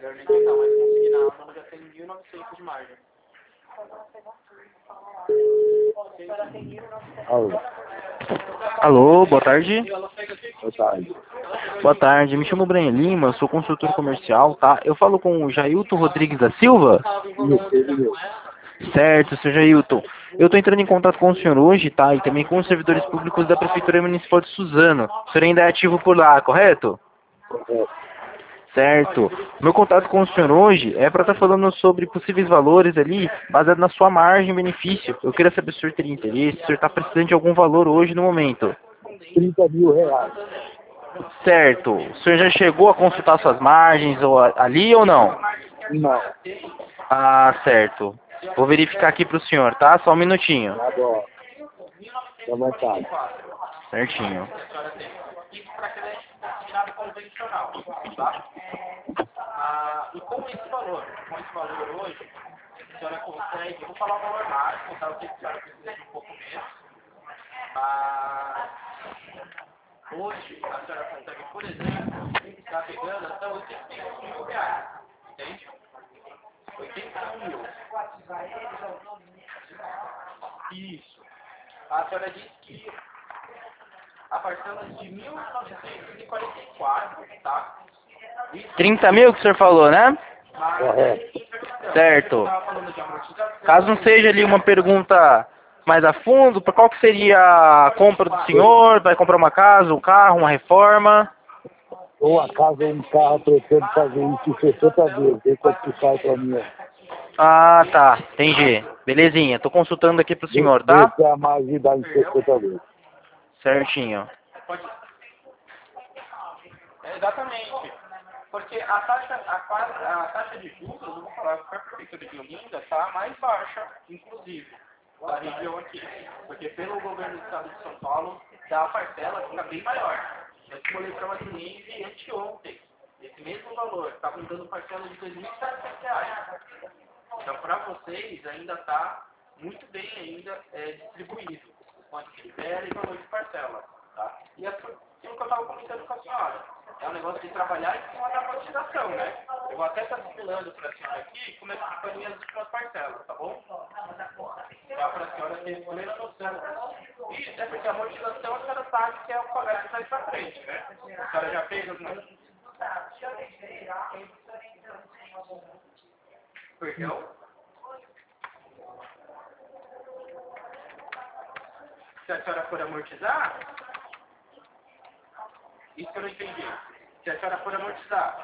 Anteriormente não, mas consignado ela já tem 1.900 de margem. Alô. Alô, boa tarde. Boa tarde. Boa tarde, me chamo Breno Lima, sou consultor comercial, tá? Eu falo com o Jailton Rodrigues da Silva? Isso, ele mesmo. Certo, seu Jailton. Eu estou entrando em contato com o senhor hoje, tá? E também com os servidores públicos da Prefeitura Municipal de Suzano. O senhor ainda é ativo por lá, correto? Correto. Certo. Meu contato com o senhor hoje é para estar falando sobre possíveis valores ali, baseado na sua margem e benefício. Eu queria saber se o senhor teria interesse, se o senhor está precisando de algum valor hoje no momento. 30 mil reais. Certo. O senhor já chegou a consultar suas margens ali ou não? Não. Ah, certo. Vou verificar aqui para o senhor, tá? Só um minutinho. Tá bom. Tá vontade. Certinho. Isso para crédito consignado convencional, tá? E com esse valor hoje, a senhora consegue, eu vou falar o valor máximo, tá? Eu sei que a senhora precisa de um pouco menos, mas hoje a senhora consegue, por exemplo, estar pegando até 81 mil reais, entende? 81 mil. Isso. A senhora disse que a parcela de 1.944, tá? 30 mil que o senhor falou, né? Correto. Certo. Caso não seja ali uma pergunta mais a fundo, para qual que seria a compra do senhor? Vai comprar uma casa, um carro, uma reforma? Ou a casa ou um carro, pretendo fazer isso 60 vezes. Vê quanto que sai pra mim. Ah, tá. Entendi. Belezinha. Tô consultando aqui pro senhor, tá? Vê se a margem dá em 60 vezes. Certinho. Exatamente. Porque a taxa de juros, eu vou falar que a prefeitura de Olinda está mais baixa, inclusive, da região aqui. Porque pelo governo do estado de São Paulo, a parcela fica bem maior. Nós coletamos a cliente anteontem. Esse mesmo valor, estavam dando parcela de R$ 2.700. Então, para vocês, ainda está muito bem ainda distribuído. Quanto tiver e valor de parcela. Tá? E aquilo que eu estava comentando com a senhora. É um negócio de trabalhar em cima da cotização, né? Eu vou até estar simulando para a senhora aqui como é que ficariam as últimas parcelas, tá bom? Dá para a senhora ter plena noção. Isso é porque a motivação a senhora sabe que é o colégio mais para frente, né? A senhora já fez algumas... Perdão? Se a senhora for amortizar... Isso que eu não entendi. Se a senhora for amortizar,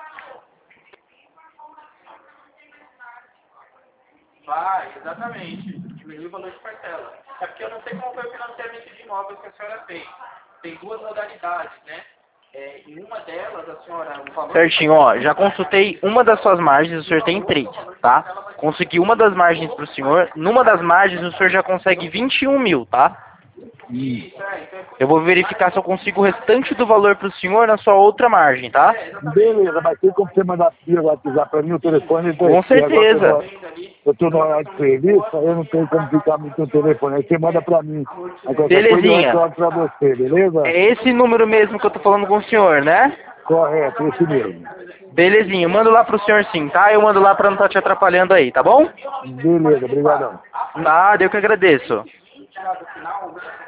vai, exatamente, diminuir o valor de parcela. É porque eu não sei como foi o financiamento de imóvel que a senhora fez. Tem duas modalidades, né? Em uma delas, a senhora... O valor Certinho, ó. Já consultei uma das suas margens, o senhor tem 3, tá? Consegui uma das margens pro senhor. Numa das margens, o senhor já consegue 21 mil, tá? Eu vou verificar se eu consigo o restante do valor pro senhor na sua outra margem, tá? Beleza, mas tem como você mandar via WhatsApp pra mim o telefone? Com certeza. Eu estou no horário de serviço, eu não tenho como ficar muito no telefone. Aí você manda pra mim. Aí qualquer coisa eu Belezinha. retorno pra você, beleza? É esse número mesmo que eu tô falando com o senhor, né? Correto, esse mesmo. Belezinha, eu mando lá pro senhor sim, tá? Eu mando lá pra não estar te atrapalhando aí, tá bom? Beleza, obrigadão. Nada, eu que agradeço.